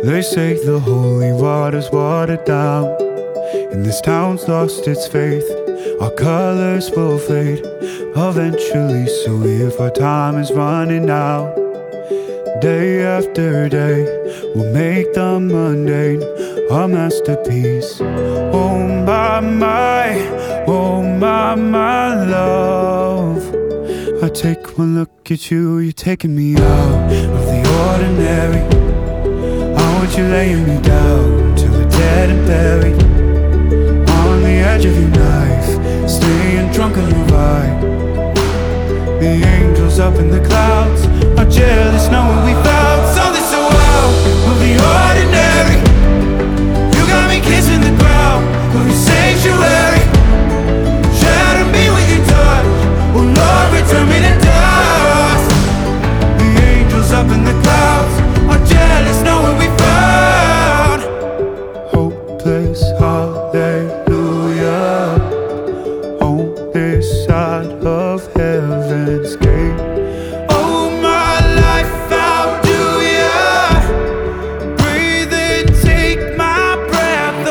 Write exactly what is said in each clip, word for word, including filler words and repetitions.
They say the holy water's watered down, and this town's lost its faith. Our colors will fade eventually, so if our time is running out, day after day, we'll make the mundane a masterpiece. Oh my, my, oh my, my love, I take one look at you, you're taking me out of the ordinary. I want you laying me down till we're dead and buried, on the edge of your knife, staying drunk on your vibe. The angels up in the clouds are jealous knowing we found something so out of the ordinary. You got me kissing the ground of your sanctuary. Shatter me with your touch, oh Lord, return me to dust. The angels up in the clouds are jealous knowing we found hopeless hallelujah on this side of heaven's gate. Oh my life, how do ya breathe and take my breath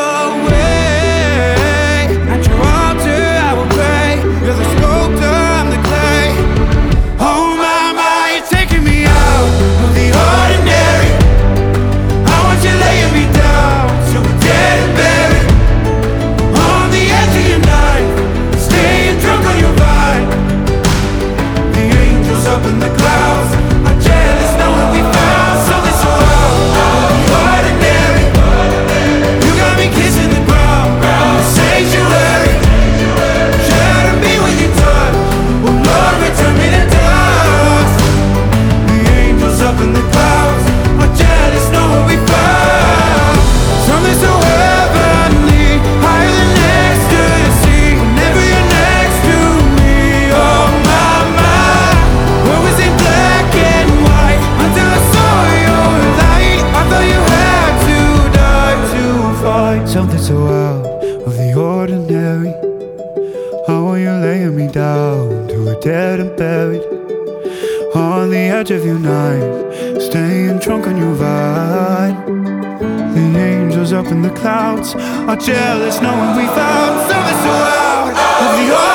away? At your altar I will pray, you're the sculptor, I'm the clay. Oh my, my, you're taking me out of the ordinary. I want you laying me down till we're dead and buried, on the edge of your knife, staying drunk on your vine. The angels up in the clouds are jealous knowing we found something so out of the ordinary. You got me kissing the ground in the sanctuary. Shatter me with your touch, oh Lord, return me to dust. The angels up in the clouds are jealous knowing we found something so heavenly, higher than ecstasy. Whenever you're next to me, oh my, my, what was in black and white until I saw your light? I thought you had to die to find something so out of the ordinary. How are you laying me down till we're dead and buried, on the edge of your knife, staying drunk on your vine. The angels up in the clouds are jealous knowing we found something so out of the ordinary.